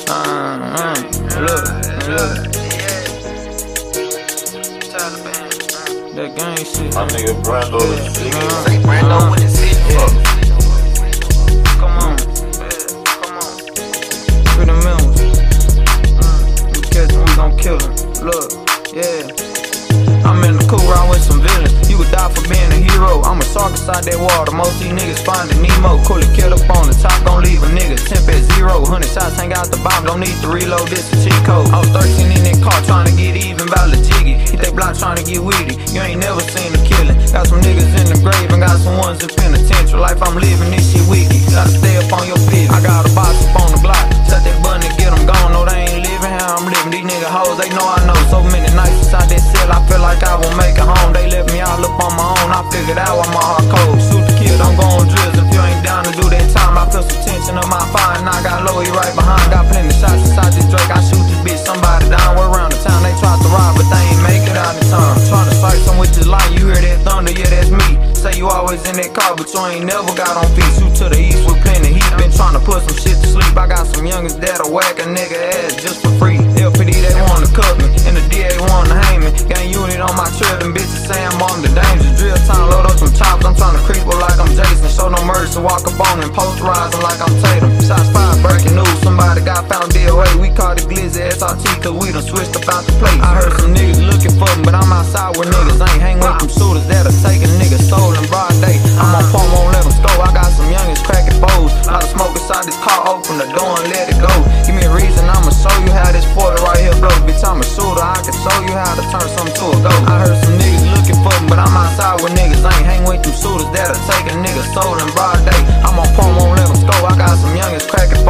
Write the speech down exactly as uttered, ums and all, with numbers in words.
Uh, uh, look, look. That gang shit. My nigga Brando the shit. Say Brando with his hit. Come on, come on. For the mills. Mm. We catch him, we gon' kill him. Look, yeah. I'm in the cool round with some villains. You would die for being a hero. I'm a shark inside that water. Most these niggas finding Nemo. Cool it, killed up on the top, gon' leave a nigga temp at zero. Hundred shots hang out the bomb, don't need to reload. This a cheat code. I was thirteen in that car trying to get even by the jiggy. Hit they block trying to get witty. You ain't never seen a killing. Got some niggas in the grave and got some ones in penitentiary. Life I'm living, this shit wiki. Gotta stay up on your feet. I got a box up on the block. Set that button and get them gone. No, they ain't living how I'm living. These nigga hoes, they know I know. So many nights inside that cell, I feel like I won't make it home. They left me all up on my own. I figured out I'm a hard code. Shoot the kid, I'm gon' drills. If you ain't down to do that time, I feel some tension on my fire. And I got low, he right behind. Got plenty shots inside this Drake. I shoot this bitch, somebody down. We're around the town. They tried to rob, but they ain't make it out in time. Tryna strike some with this light, you hear that thunder, yeah, that's me. Say you always in that car, but you ain't never got on feet. Shoot to the east with plenty heat. Been tryna put some shit to sleep. I got some youngins that'll whack a nigga ass just for free. L P D, they wanna cut me, and the D A wanna hang me. Gang unit on my trip, and bitches say I'm on the dangerous. Drill time, load up some chops. I'm tryna creep up like I'm Jason. Show no mercy, walk up on and posterizing like I'm Tatum. Shots fired, breaking news. Somebody got found D O A. We called it Glizzy S R T, cause we done switched up out the place. I heard some niggas looking for me, but I'm outside with niggas. Ain't hang with them shooters that'll take a nigga soul in broad day. I'm on point, won't let them score. I got some youngins cracking bowls. Lot of smoke inside this car, open the door and let it go. Give me a reason, I'ma show you how this forty right here blows. Bitch, I'm a shooter, I can show you how to turn something to a goat. I heard some niggas looking for me, but I'm outside with niggas. Ain't hang with them shooters that'll take a nigga soul in broad day. I'm on point, won't let them score. I got some youngins cracking